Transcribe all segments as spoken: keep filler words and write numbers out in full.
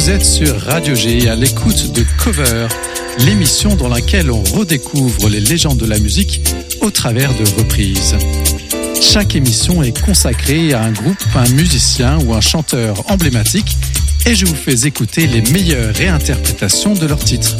Vous êtes sur Radio G à l'écoute de Cover, l'émission dans laquelle on redécouvre les légendes de la musique au travers de reprises. Chaque émission est consacrée à un groupe, un musicien ou un chanteur emblématique et je vous fais écouter les meilleures réinterprétations de leurs titres.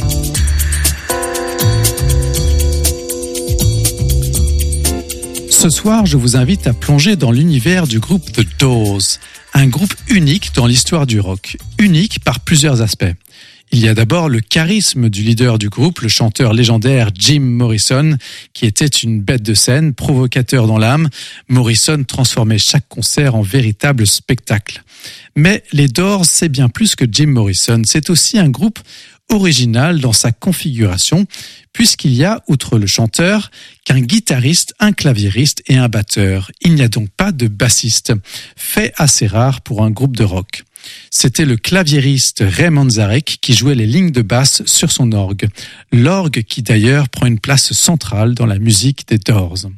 Ce soir, je vous invite à plonger dans l'univers du groupe The Doors, un groupe unique dans l'histoire du rock, unique par plusieurs aspects. Il y a d'abord le charisme du leader du groupe, le chanteur légendaire Jim Morrison, qui était une bête de scène, provocateur dans l'âme. Morrison transformait chaque concert en véritable spectacle. Mais les Doors, c'est bien plus que Jim Morrison, c'est aussi un groupe original dans sa configuration, puisqu'il y a, outre le chanteur, qu'un guitariste, un claviériste et un batteur. Il n'y a donc pas de bassiste, fait assez rare pour un groupe de rock. C'était le claviériste Ray Manzarek qui jouait les lignes de basse sur son orgue. L'orgue qui d'ailleurs prend une place centrale dans la musique des Doors.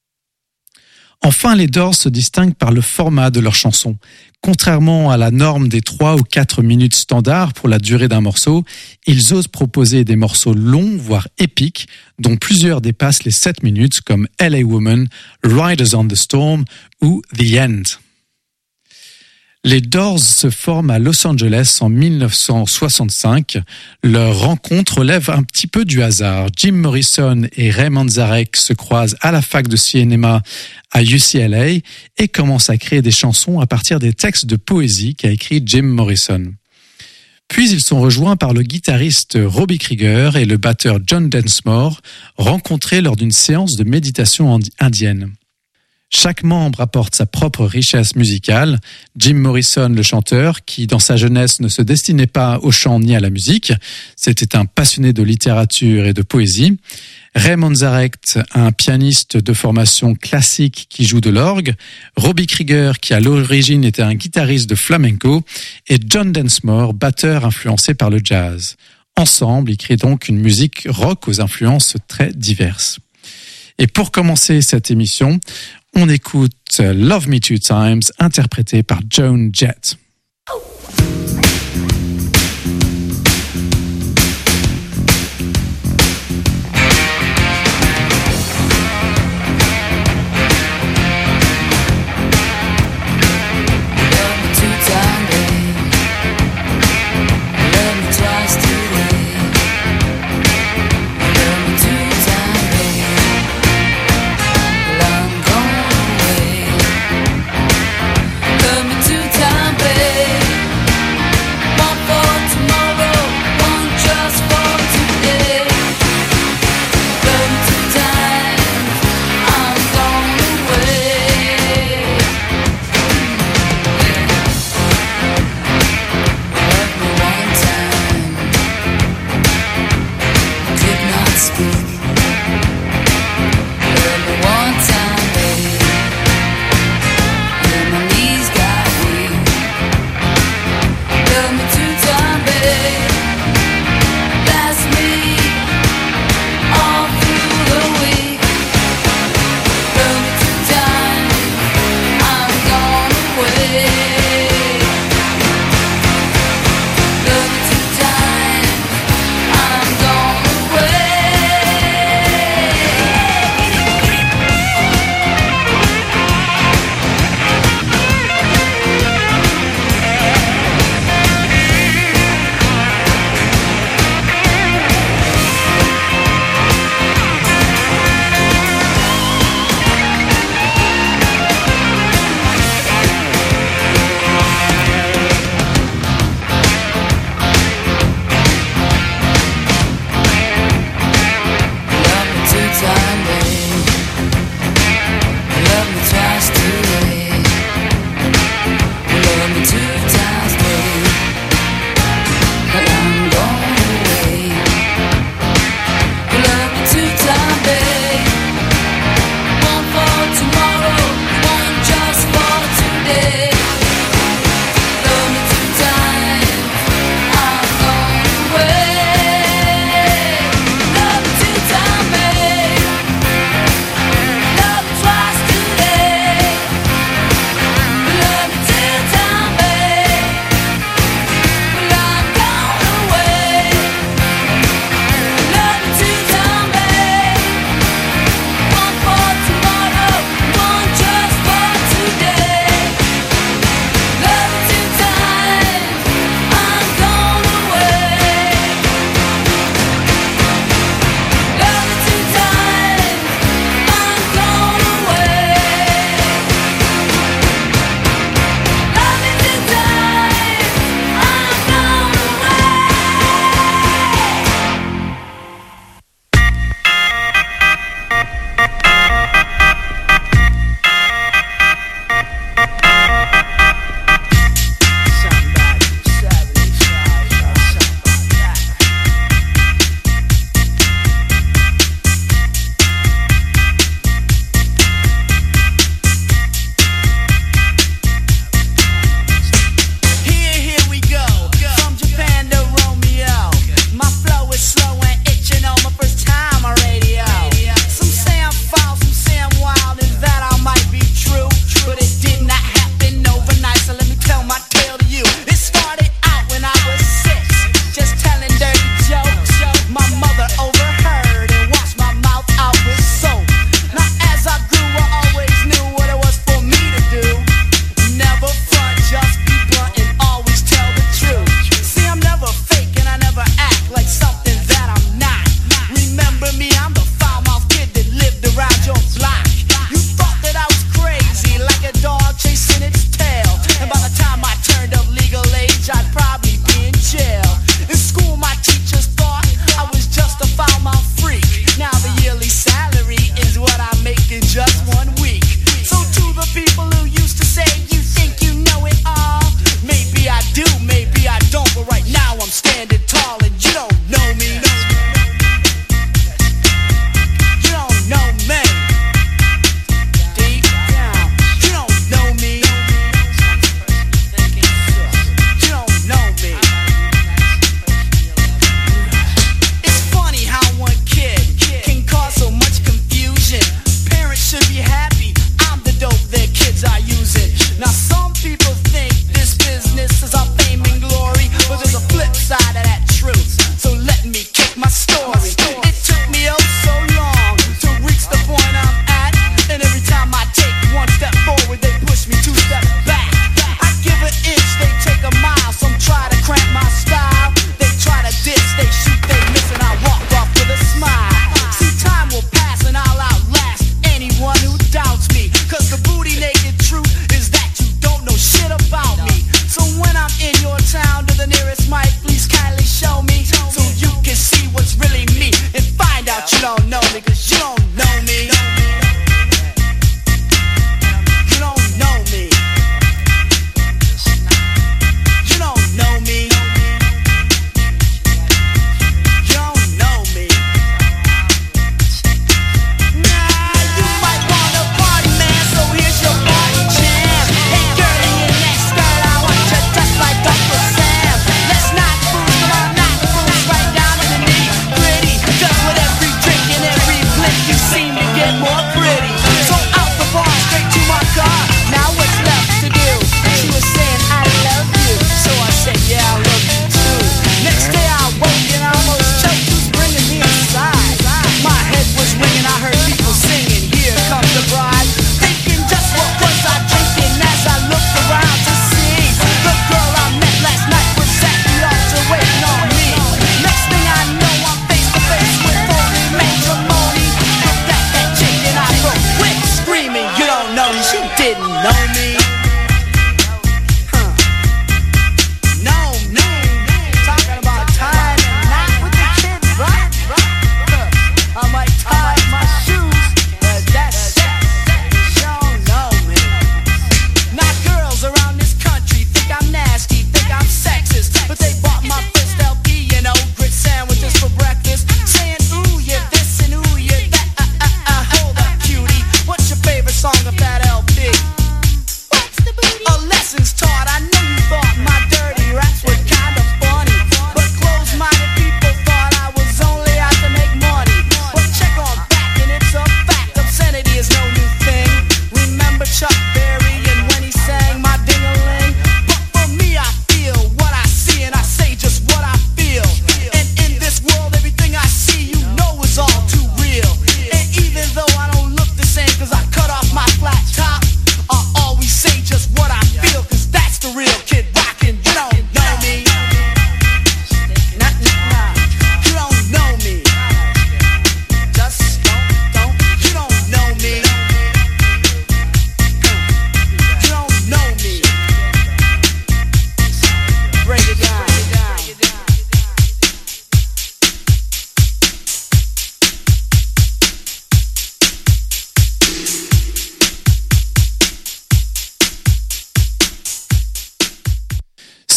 Enfin, les Doors se distinguent par le format de leurs chansons. Contrairement à la norme des trois ou quatre minutes standard pour la durée d'un morceau, ils osent proposer des morceaux longs, voire épiques, dont plusieurs dépassent les sept minutes comme L A Woman, Riders on the Storm ou The End. Les Doors se forment à Los Angeles en dix-neuf cent soixante-cinq. Leur rencontre relève un petit peu du hasard. Jim Morrison et Ray Manzarek se croisent à la fac de cinéma à U C L A et commencent à créer des chansons à partir des textes de poésie qu'a écrit Jim Morrison. Puis ils sont rejoints par le guitariste Robbie Krieger et le batteur John Densmore, rencontrés lors d'une séance de méditation indienne. Chaque membre apporte sa propre richesse musicale. Jim Morrison, le chanteur, qui dans sa jeunesse ne se destinait pas au chant ni à la musique, c'était un passionné de littérature et de poésie. Ray Manzarek, un pianiste de formation classique qui joue de l'orgue. Robbie Krieger, qui à l'origine était un guitariste de flamenco. Et John Densmore, batteur influencé par le jazz. Ensemble, ils créent donc une musique rock aux influences très diverses. Et pour commencer cette émission, on écoute Love Me Two Times, interprété par Joan Jett. Love me two times, babe.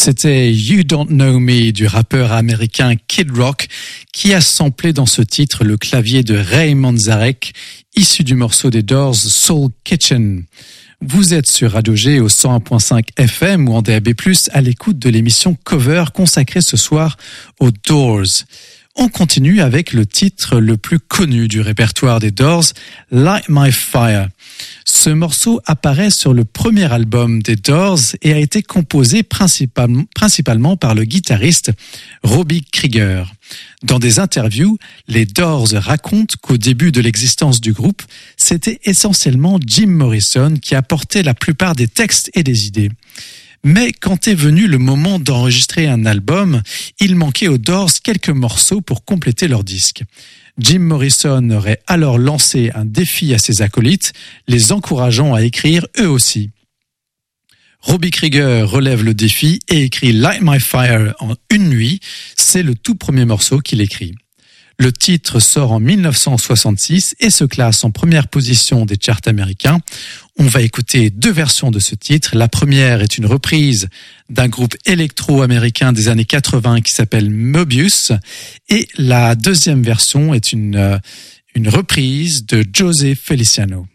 C'était You Don't Know Me du rappeur américain Kid Rock qui a samplé dans ce titre le clavier de Ray Manzarek, issu du morceau des Doors Soul Kitchen. Vous êtes sur Radio G au cent un point cinq F M ou en D A B plus, à l'écoute de l'émission Cover consacrée ce soir aux Doors. On continue avec le titre le plus connu du répertoire des Doors, Light My Fire. Ce morceau apparaît sur le premier album des Doors et a été composé principalement, principalement par le guitariste Robbie Krieger. Dans des interviews, les Doors racontent qu'au début de l'existence du groupe, c'était essentiellement Jim Morrison qui apportait la plupart des textes et des idées. Mais quand est venu le moment d'enregistrer un album, il manquait aux Doors quelques morceaux pour compléter leur disque. Jim Morrison aurait alors lancé un défi à ses acolytes, les encourageant à écrire eux aussi. Robbie Krieger relève le défi et écrit Light My Fire en une nuit. C'est le tout premier morceau qu'il écrit. Le titre sort en dix-neuf cent soixante-six et se classe en première position des charts américains. On va écouter deux versions de ce titre. La première est une reprise d'un groupe électro-américain des années quatre-vingts qui s'appelle Mobius. Et la deuxième version est une, euh, une reprise de José Feliciano.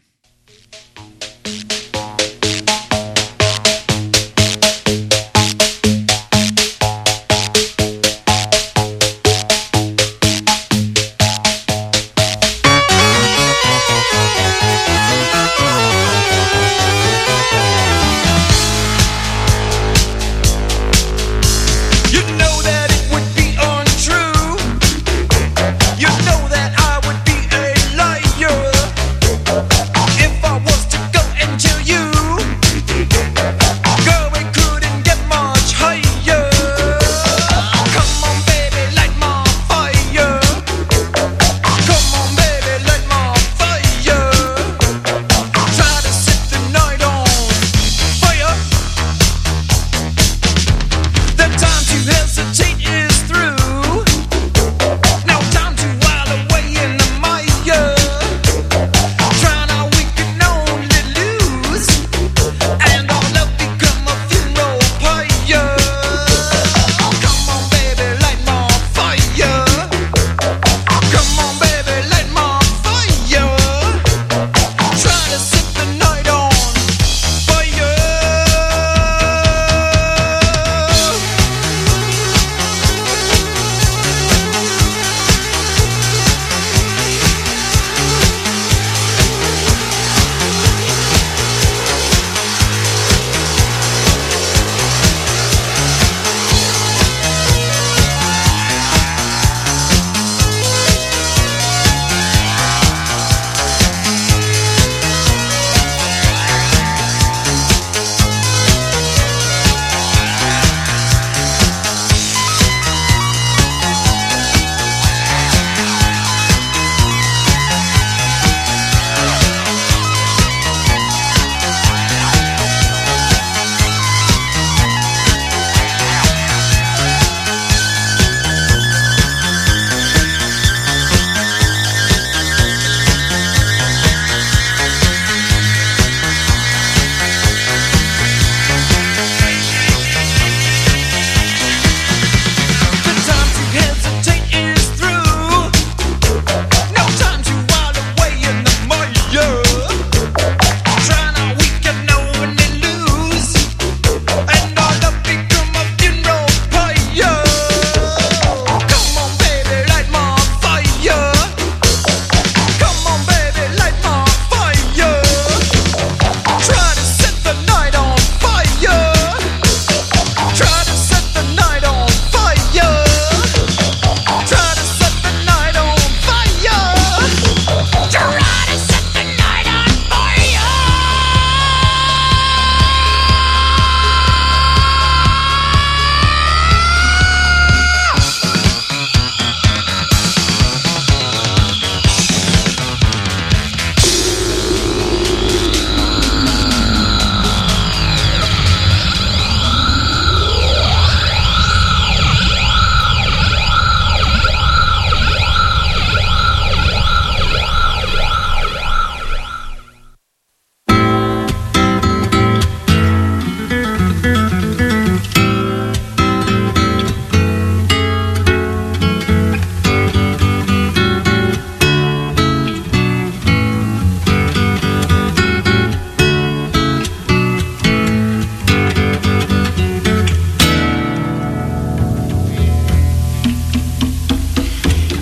You know that I would be a liar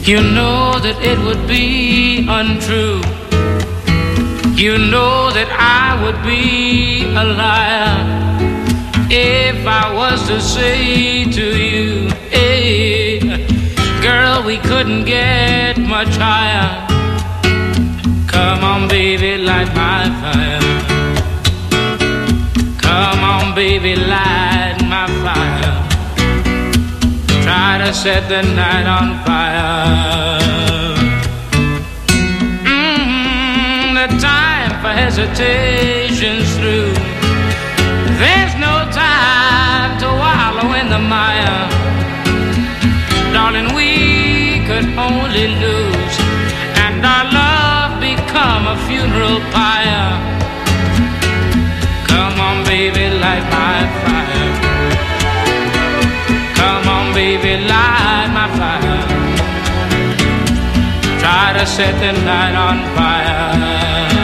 You know that it would be untrue. You know that I would be a liar if I was to say to you, hey, girl, we couldn't get much higher. Come on, baby, light my fire. Come on, baby, light my fire. Try to set the night on fire. Mm-hmm, the time for hesitation's through. There's no time to wallow in the mire. Darling, we could only lose, and our love become a funeral pyre. Come on, baby, light my fire. Come on, baby, light my fire. Try to set the night on fire.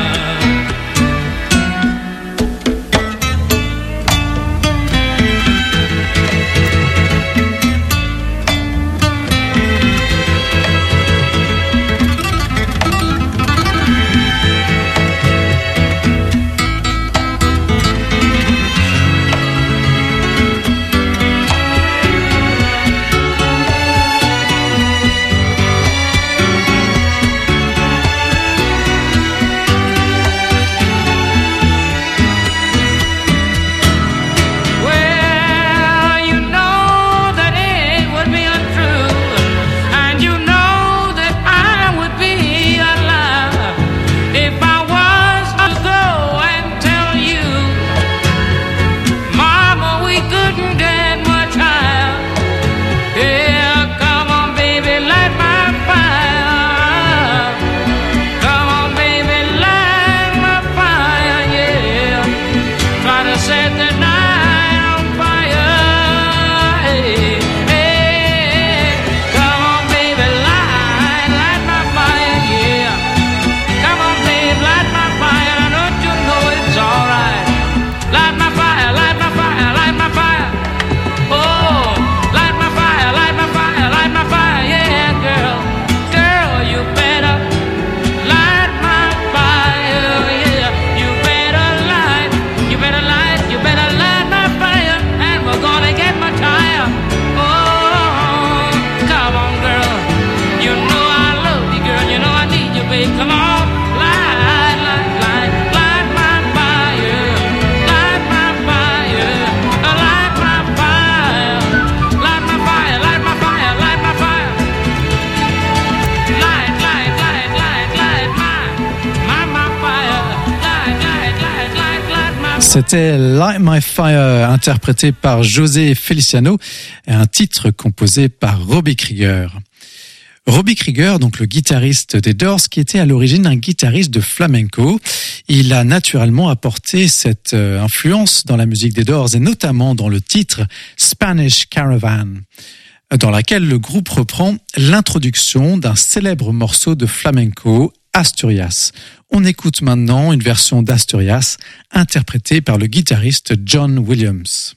C'était Light My Fire, interprété par José Feliciano, et un titre composé par Robbie Krieger. Robbie Krieger, donc le guitariste des Doors, qui était à l'origine un guitariste de flamenco. Il a naturellement apporté cette euh, influence dans la musique des Doors, et notamment dans le titre Spanish Caravan, dans laquelle le groupe reprend l'introduction d'un célèbre morceau de flamenco, Asturias. On écoute maintenant une version d'Asturias interprétée par le guitariste John Williams.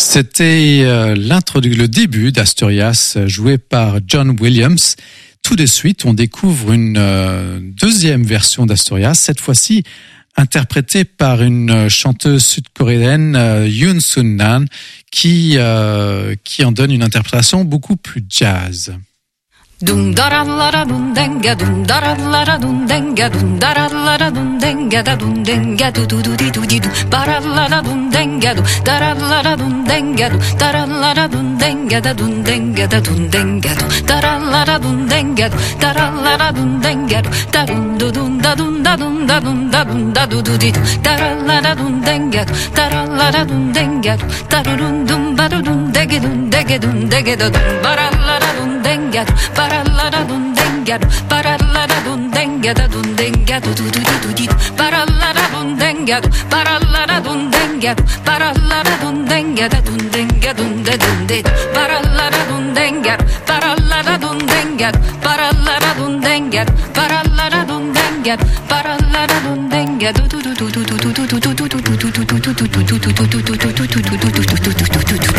C'était euh, l'introdu- le début d'Asturias, joué par John Williams. Tout de suite, on découvre une euh, deuxième version d'Asturias, cette fois-ci interprétée par une chanteuse sud-coréenne, euh, Yoon Sun-nan, qui, euh, qui en donne une interprétation beaucoup plus jazz. Dum darallara dum denga dum darallara dum denga dum darallara dum denga da dum denga du du du di du di du barallara dum denga du darallara dum denga du darallara dum denga da dum denga da dum denga du darallara dum denga du darallara dum denga du darun du dum da dum da dum da dum da dum da du du di du darallara dum denga du darallara dum denga du darun dum barun dege dum dege dum dege da dum barallara dum denga du Parallada dun denga, parallada dun denga da dun denga du du du du du. Parallada dun denga, parallada dun denga, parallada dun denga da dun denga dun de dun de. Parallada dun denga, parallada dun denga, parallada dun denga, parallada dun denga, parallada dun denga du du du du du du du du du du du du.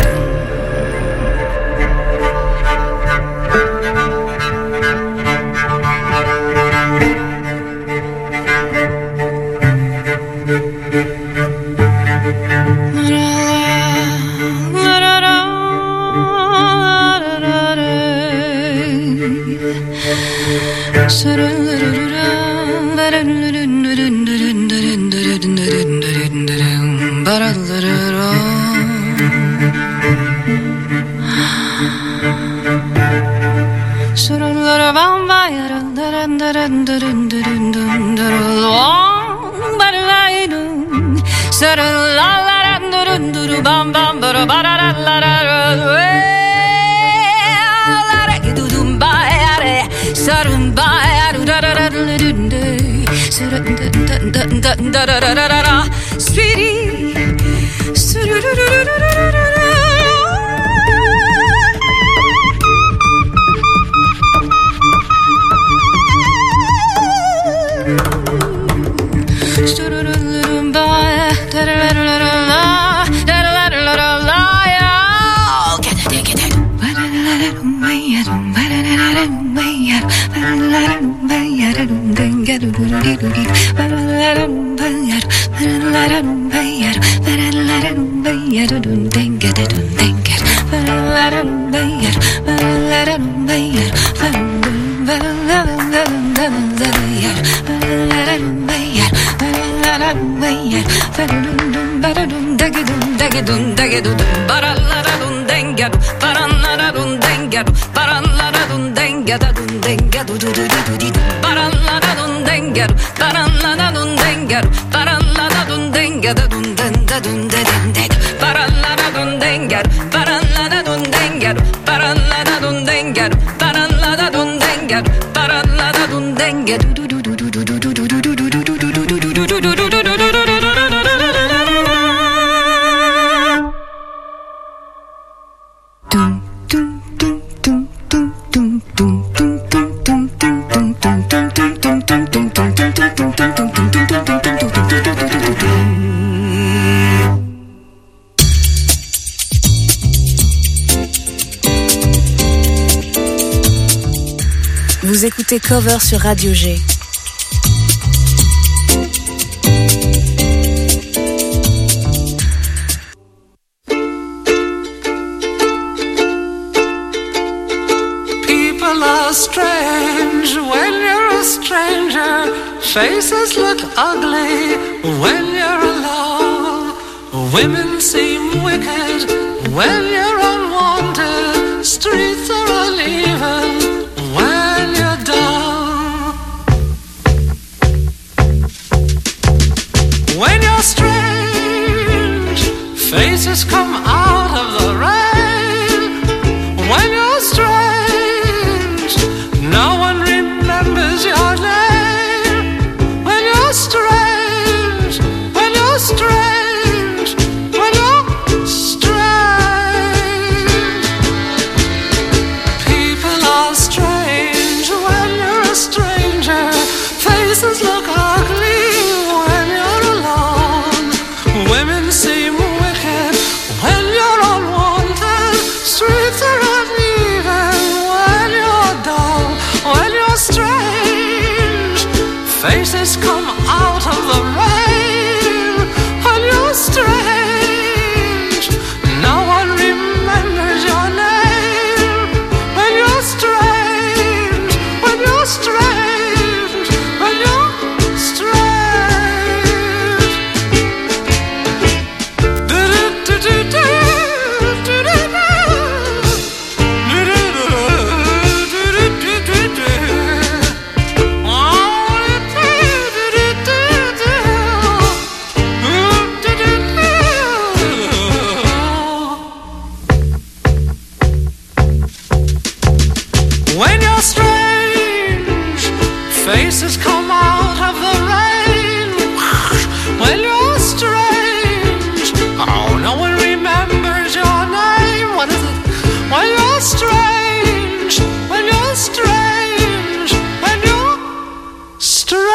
Vous écoutez Cover sur Radio G. People are strange when you're a stranger. Faces look ugly when you're alone. Women seem wicked when you're unwanted. Streets are uneven when you're down. When you're strange, faces come out of the rain. When you're strange, no one remembers your name. When you're strange, when you're strange, when you're strange. strange, when you're strange, when you're strange.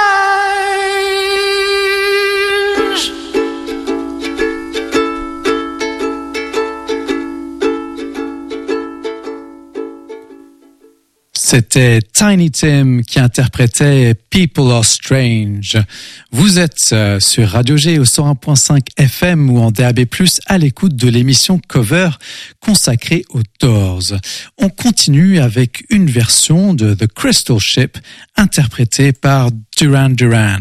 C'était Tiny Tim qui interprétait People Are Strange. Vous êtes sur Radio G au cent un point cinq F M ou en D A B plus, à l'écoute de l'émission Cover consacrée aux Doors. On continue avec une version de The Crystal Ship interprétée par Duran Duran.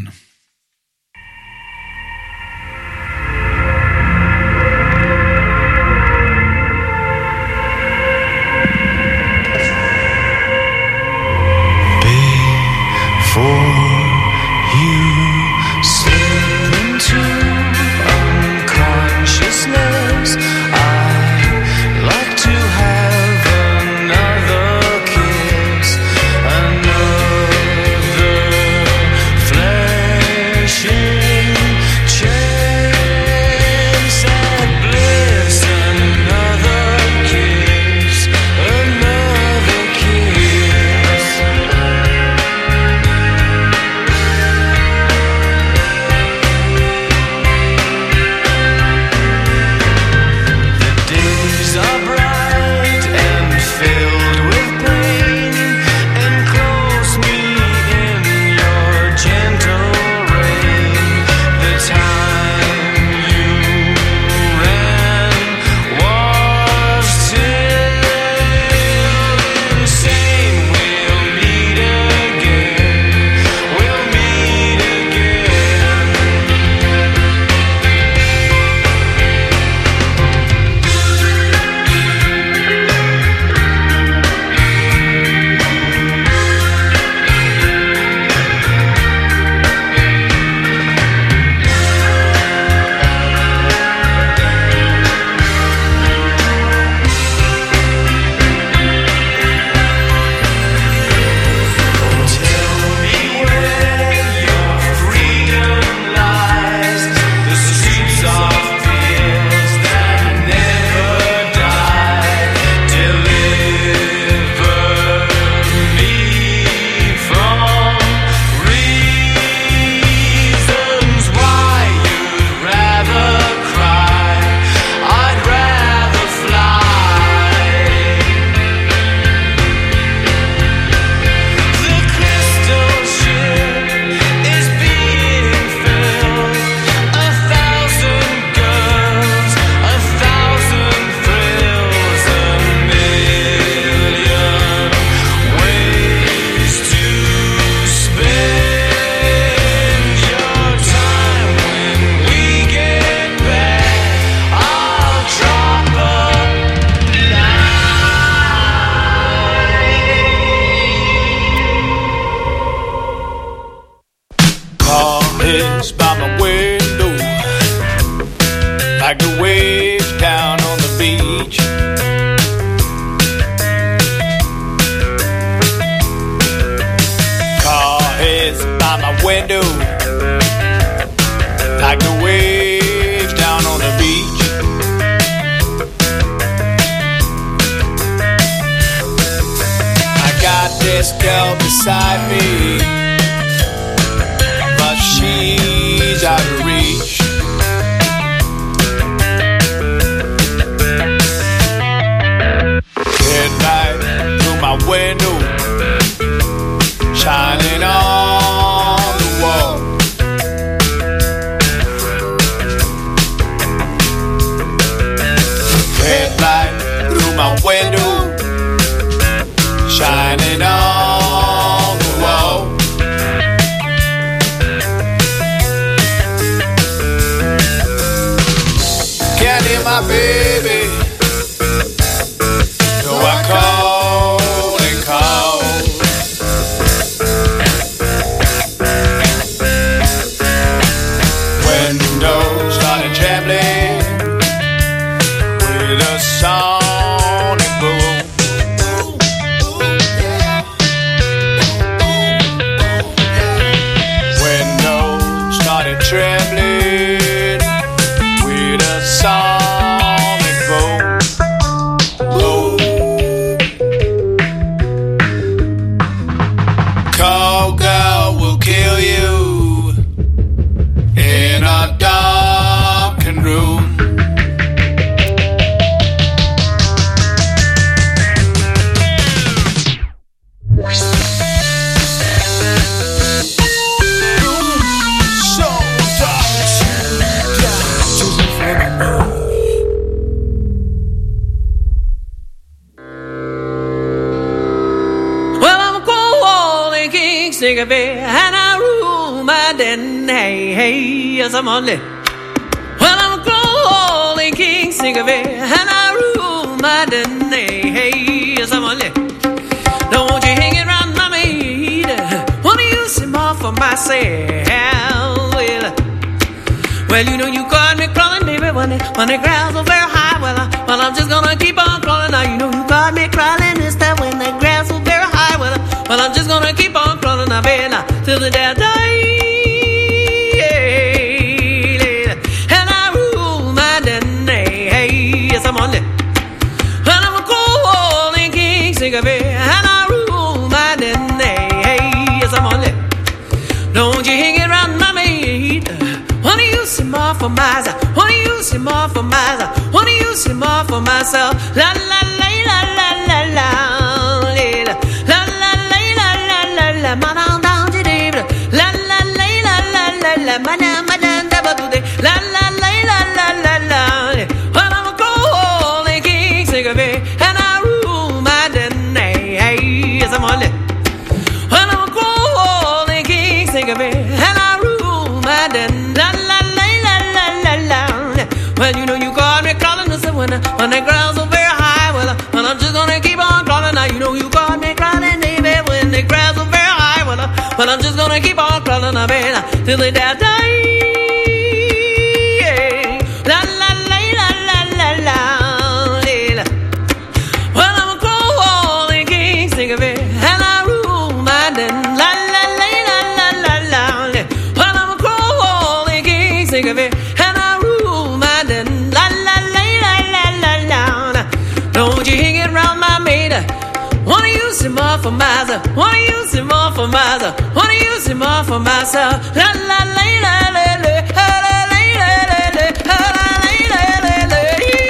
Trembling with a sonic boom. singer, baby, and I rule my den. Hey, hey, yes, I'm on it. Well, I'm a golden king singer, baby, and I rule my den. Hey, hey, yes, I'm on it. Don't you hang it round my maid. Wanna use him all for myself. Well, well, you know you got me crawling, baby, when the, when the ground's so very high. Well, I, well, I'm just gonna keep on crawling. Now you know you got me crawling this time when the ground's so very high. Well, I, well, I'm just gonna keep on crawling, now, baby, now, till the day I die. Yeah, and I rule my den. Hey, hey, yes, I'm on it. And I'm a golden king singer, baby, and I rule my den. Hey, hey, yes, I'm on it. Don't you hang it round my maid. Wanna use him all for myself. Wanna use him all for myself. Wanna use him all for myself. La la la la la la la la la la la la la la ma down down to David. La la la la la la la ma down ma down double to the la la la la la la la. Well, I'm a golden king singer, baby, and I rule my den. Hey, hey, yes, I'm on it. Well, I'm a golden king singer, baby, and I rule my den. Well, you know you got me crawling this when when the ground's so very high. Well, well, I'm just gonna keep on crawling. Now you know you got me crawling, baby, when the ground's so very high. Well, well, I'm just gonna keep on crawling, now, baby, till the day I die. Yeah. La la la la la la la. Well, I'm a golden king singer, baby, and I rule my den. La la la la la la la. Well, I'm a golden king singer, baby. Don't you hang it round my maid. Wanna use him all for myself. Wanna use him all for myself. Wanna use him all for myself. La la la la la la la la la la la la.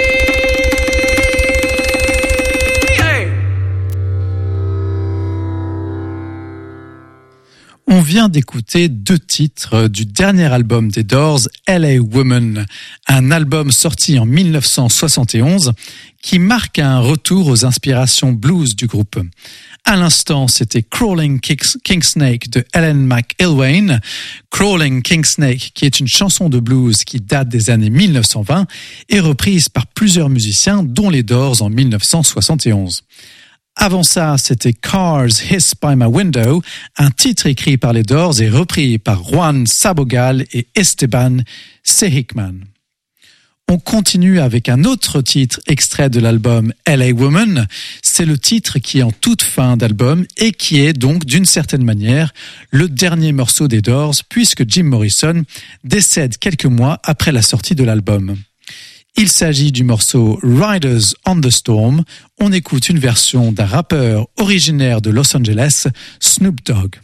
On vient d'écouter deux titres du dernier album des Doors, L A Woman, un album sorti en dix-neuf cent soixante et onze qui marque un retour aux inspirations blues du groupe. À l'instant, c'était Crawling Kingsnake de Ellen McIlwain. Crawling Kingsnake, qui est une chanson de blues qui date des années dix-neuf cent vingt, est reprise par plusieurs musiciens, dont les Doors en dix-neuf cent soixante et onze. Avant ça, c'était Cars Hiss by My Window, un titre écrit par les Doors et repris par Juan Sabogal et Esteban Sehikman. On continue avec un autre titre extrait de l'album L A Woman. C'est le titre qui est en toute fin d'album et qui est donc d'une certaine manière le dernier morceau des Doors puisque Jim Morrison décède quelques mois après la sortie de l'album. Il s'agit du morceau Riders on the Storm. On écoute une version d'un rappeur originaire de Los Angeles, Snoop Dogg.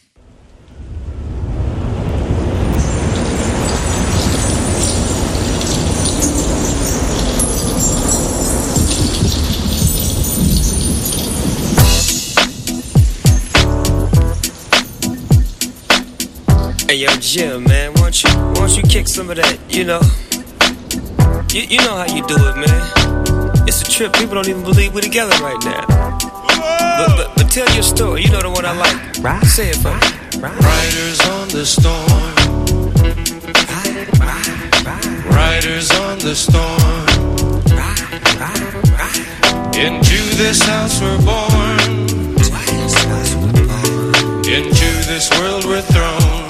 Hey yo, Jim, man, why don't you, why don't you kick some of that, you know? You, you know how you do it, man. It's a trip. People don't even believe we're together right now. But, but, but tell your story. You know the one I like. Right. Say it for me. Riders on the storm. Riders on the storm. Into this house we're born. Into this world we're thrown.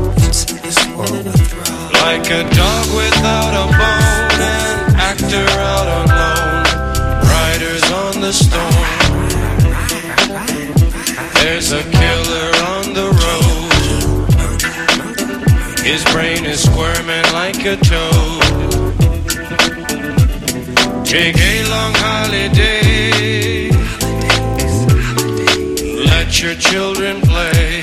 Like a dog without a bone, an actor out on loan, riders on the storm. There's a killer on the road. His brain is squirming like a toad. Take a long holiday. Let your children play.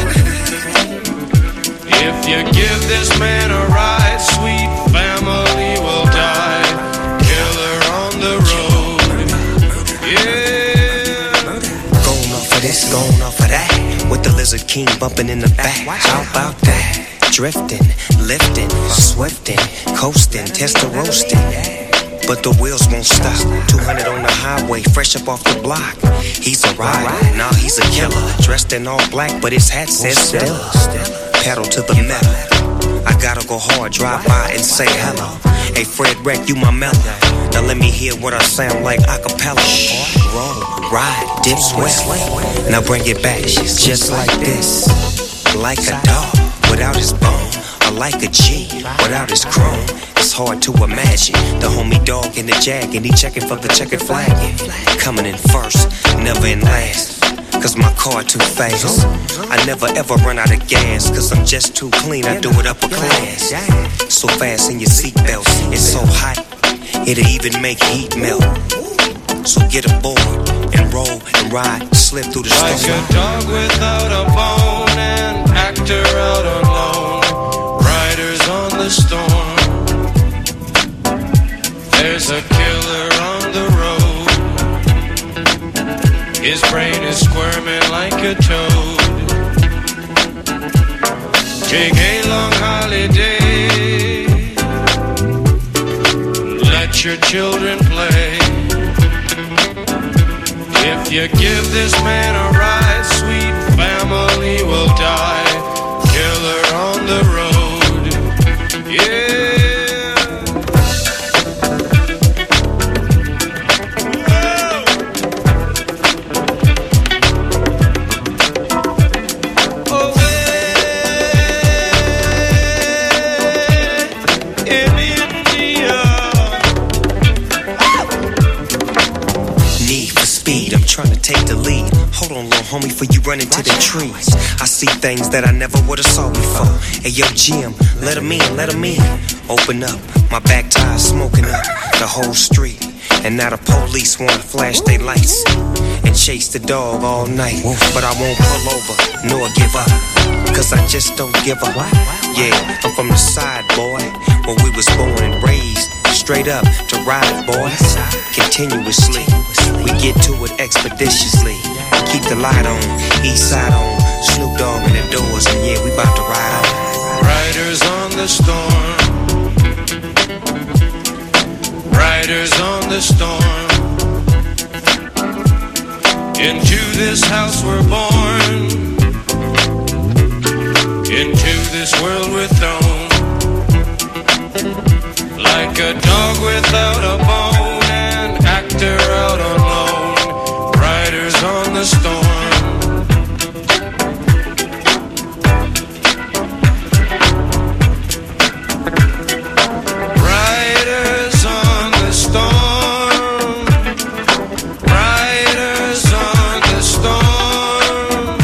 If you give this man a ride, sweet family will die. Killer on the road, yeah. Going off of this, going off of that. With the Lizard King bumping in the back. How about that? Drifting, lifting, swifting, coasting, test the roasting. but the wheels won't stop. two hundred on the highway, fresh up off the block. He's a rider, nah, he's a killer. Dressed in all black, but his hat says Stella. Pedal to the metal. I gotta go hard, drive by and say hello. Hey, Fred Wreck, you my mellow. Now let me hear what I sound like a cappella. Roll, ride, dip, sweat. Now bring it back, just like this. Like a dog without his bone, or like a G without his chrome. It's hard to imagine the homie dog in the jag, and he checking for the checkered flag. Coming in first, never in last, cause my car too fast. I never ever run out of gas, cause I'm just too clean, I do it upper class. So fast in your seatbelts, it's so hot, it'll even make heat melt. So get aboard and roll and ride, slip through the storm. Like a dog without a bone, an actor out on loan, riders on the storm. There's a killer on the road. His brain is squirming like a toad. Take a long holiday, let your children play. If you give this man a ride, sweet family will die. Killer on the road, yeah. Trying to take the lead. Hold on, little homie, before you run into the trees. I see things that I never would've saw before. Hey, yo, Jim, let him in, let him in. Open up, my back tire smoking up the whole street. And now the police wanna flash their lights and chase the dog all night. But I won't pull over, nor give up, cause I just don't give up. Yeah, I'm from the side, boy, where we was born and raised. Straight up to ride, boys, continuously. We get to it expeditiously. Keep the light on, east side on, Snoop Dogg in the doors, and yeah, we bout to ride on. Riders on the storm, riders on the storm. Into this house we're born, into this world we're thrown. Like a dog without a bone, an actor out on loan, riders on the storm. Riders on the storm, riders on the storm,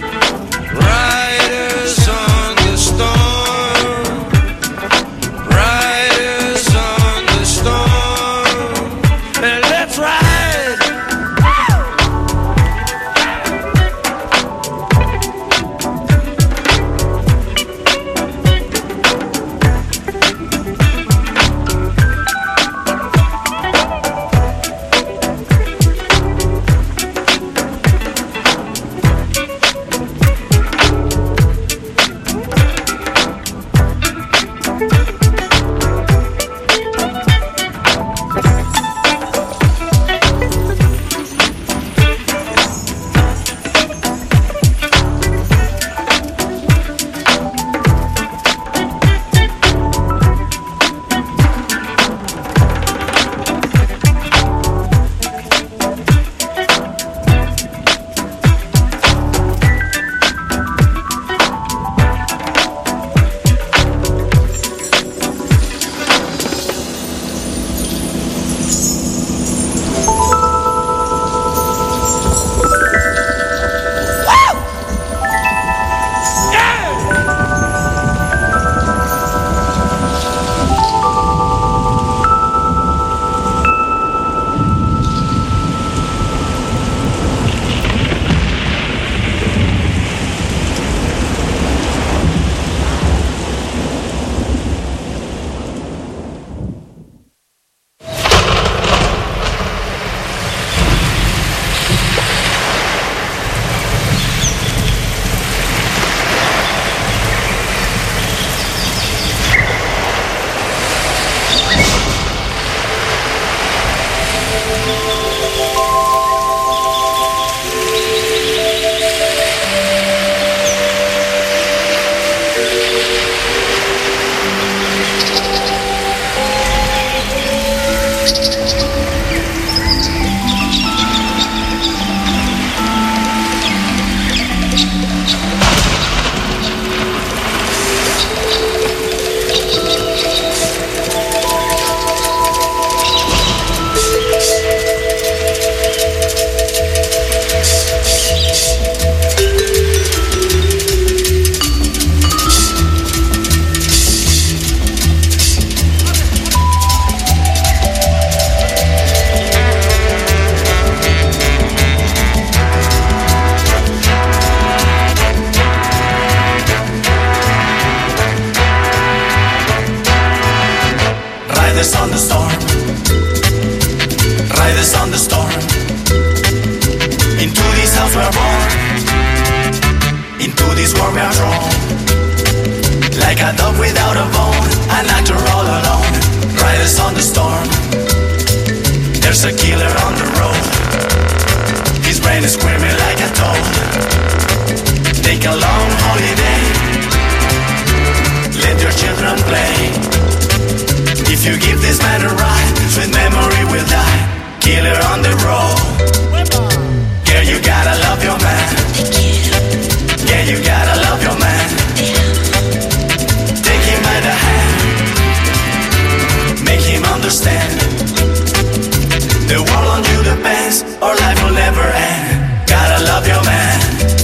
riders on the storm, riders on the storm, and let's ride. Riders on the storm, riders on the storm. Into this house we are born, into this world we are drawn. Like a dog without a bone, an actor all alone. Riders on the storm, there's a killer on the road. His brain is screaming like a toad. Take a long holiday, let your children play. If you give this man a ride, sweet memory will die. Killer on the road. Yeah, you gotta love your man. Yeah, you gotta love your man. Take him by the hand, make him understand. The world on you depends, or life will never end. Gotta love your man.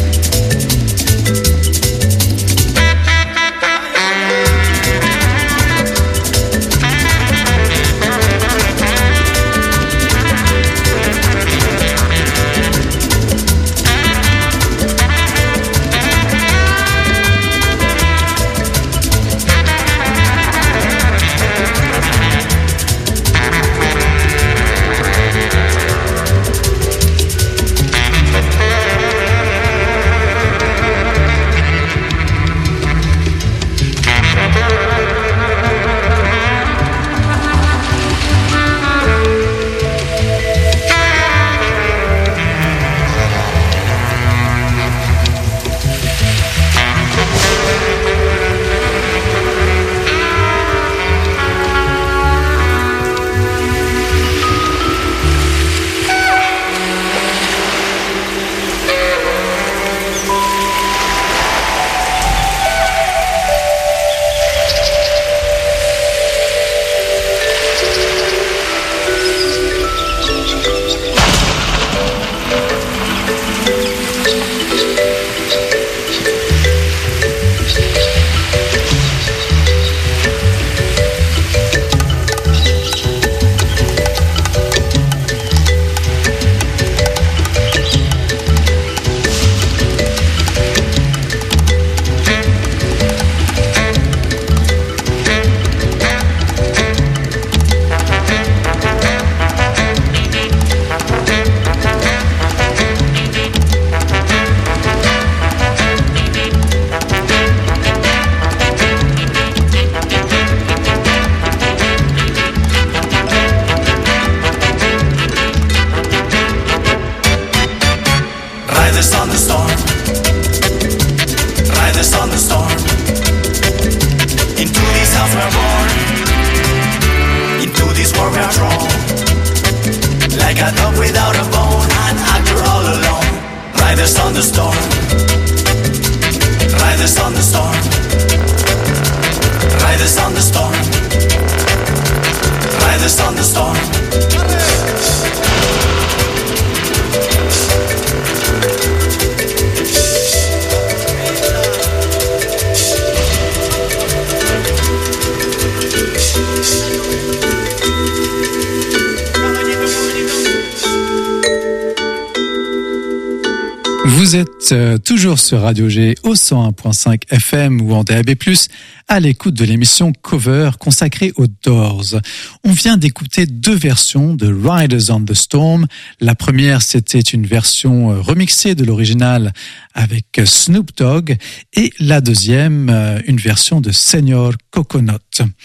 Vous êtes euh, toujours sur Radio G au cent un point cinq F M ou en D A B plus, à l'écoute de l'émission Cover consacrée aux Doors. On vient d'écouter deux versions de Riders on the Storm. La première, c'était une version remixée de l'original avec Snoop Dogg, et la deuxième, une version de Señor Coconut.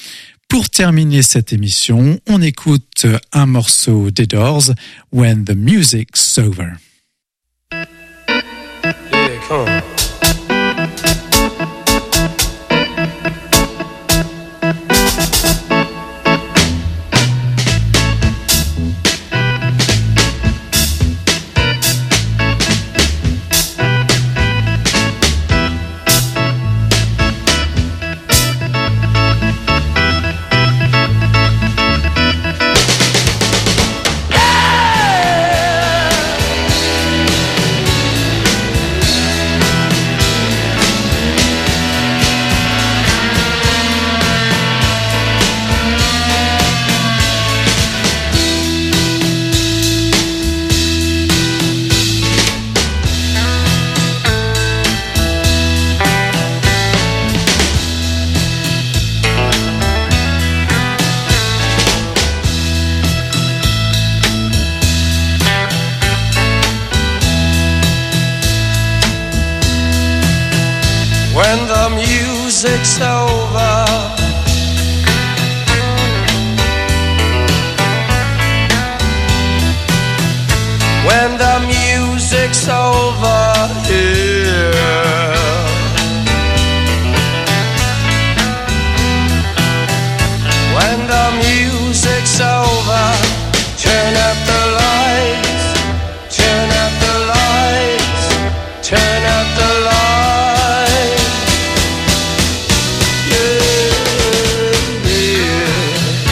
Pour terminer cette émission, on écoute un morceau des Doors, When the Music's Over. Yeah, come on. Yeah! music's over, when the music's over here, when the music's over, turn up the lights, turn up the lights, turn up the lights. Yeah, yeah.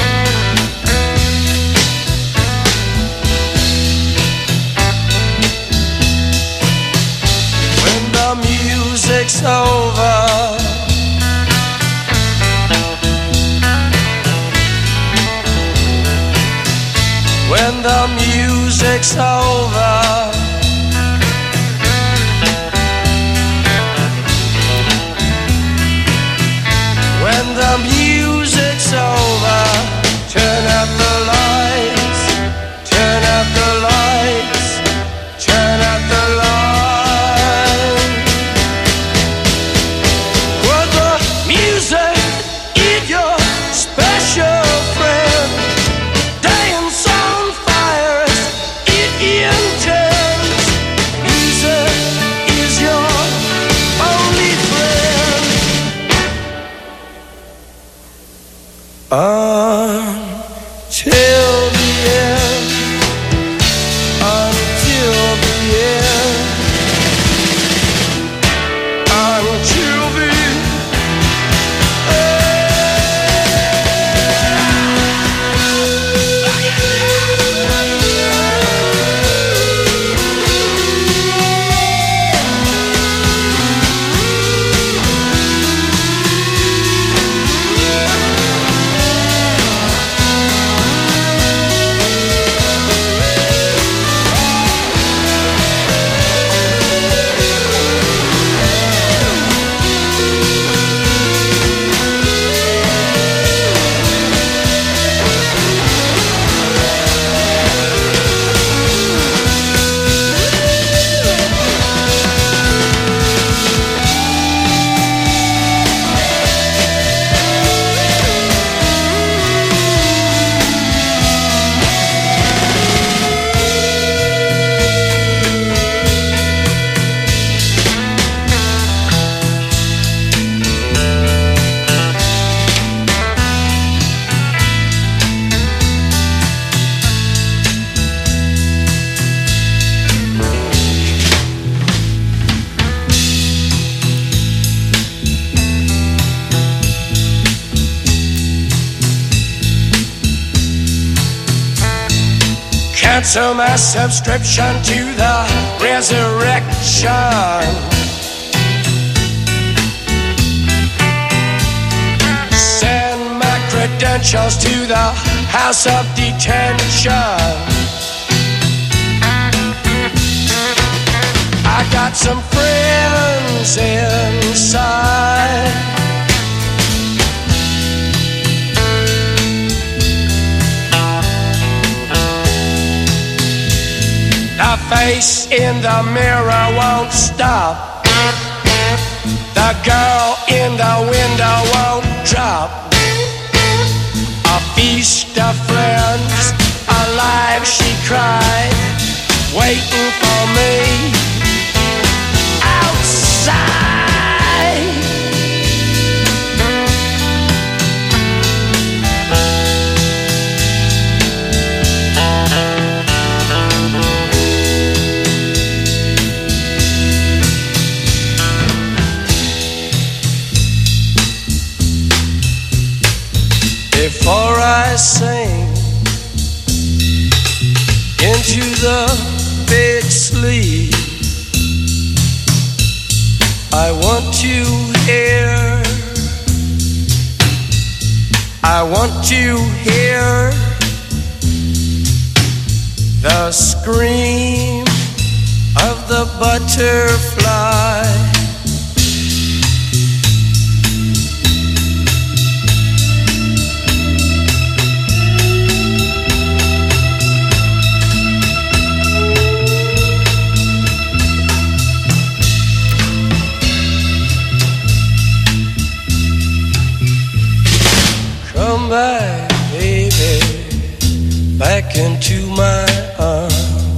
When the music's over, when the music's over, when the music's over, turn up the lights, turn up the lights, turn up the lights. Well, the music is your special friend. Dance on fires, it intends. Music is your only friend. Until the end, until the end, until the cancel my subscription to the resurrection. Send my credentials to the house of detention. I got some friends inside. The face in the mirror won't stop. The girl in the window won't drop. A feast of friends, alive she cried, waiting for me outside. Before I sing into the big sleep, I want to hear, I want to hear the scream of the butterfly. baby back into my arms.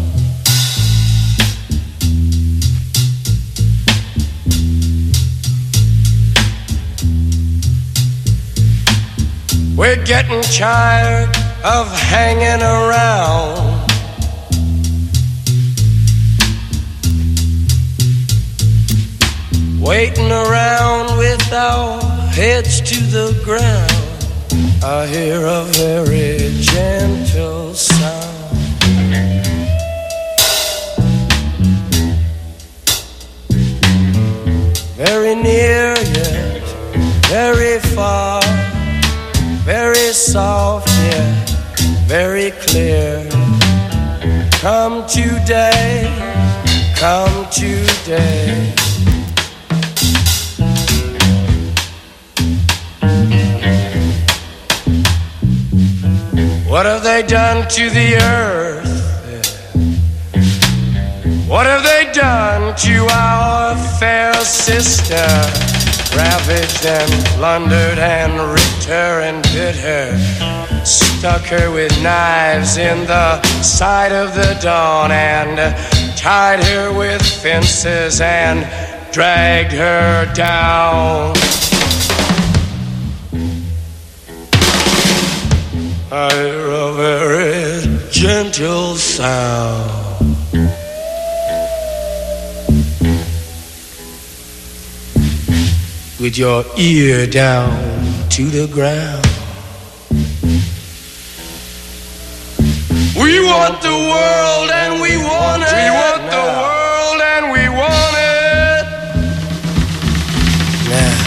We're getting tired of hanging around. Waiting around with our heads to the ground. I hear a very gentle sound. Very near yet very far. Very soft yet very clear. Come today, come today. What have they done to the earth? What have they done to our fair sister? Ravaged and plundered and ripped her and bit her. Stuck her with knives in the side of the dawn and tied her with fences and dragged her down. I hear a very gentle sound. With your ear down to the ground. We want the world and we want it. We want now. The world and we want it. Now.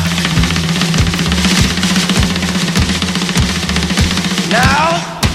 Now.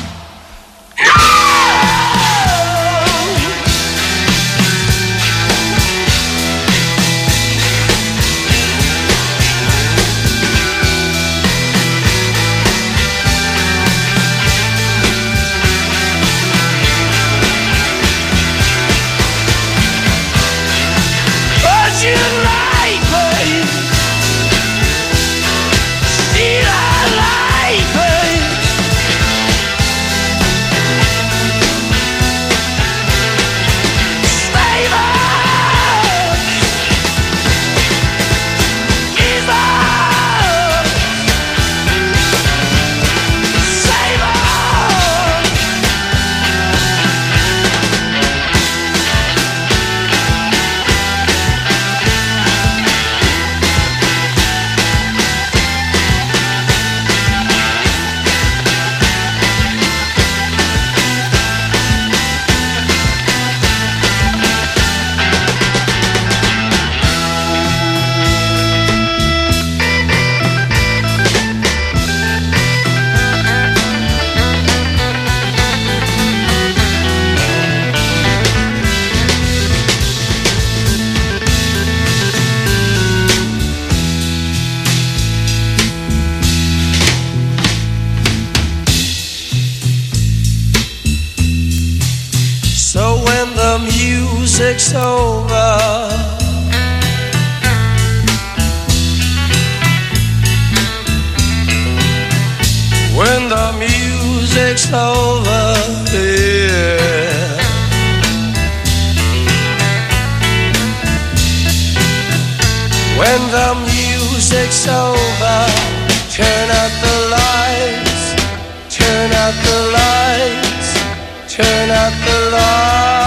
Music's over. When the music's over, yeah. When the music's over, turn out the lights, turn out the lights, turn out the lights.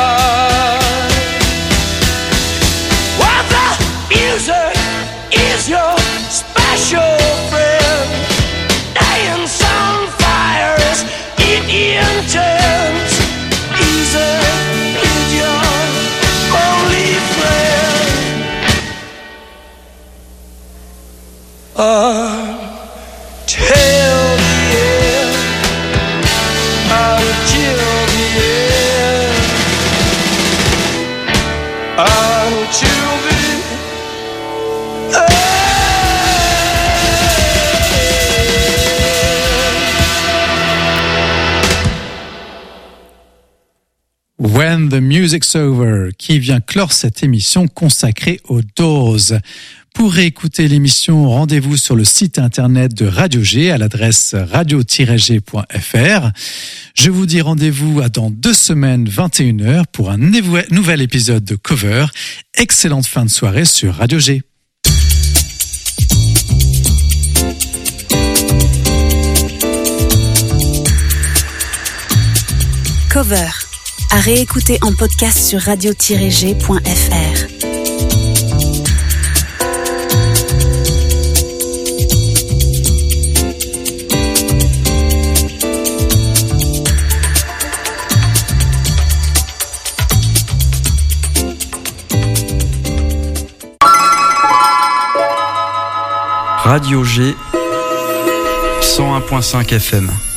Music is your special friend. Dance on fire is Indian terms. Easy is your only friend. Until the end, until the end. When the Music's Over, qui vient clore cette émission consacrée aux Doors. Pour réécouter l'émission, rendez-vous sur le site internet de Radio G à l'adresse radio tiret g point f r. Je vous dis rendez-vous à dans deux semaines, vingt et une heures, pour un nouvel épisode de Cover. Excellente fin de soirée sur Radio G. Cover, à réécouter en podcast sur radio tiret g point f r. Radio G cent un virgule cinq F M.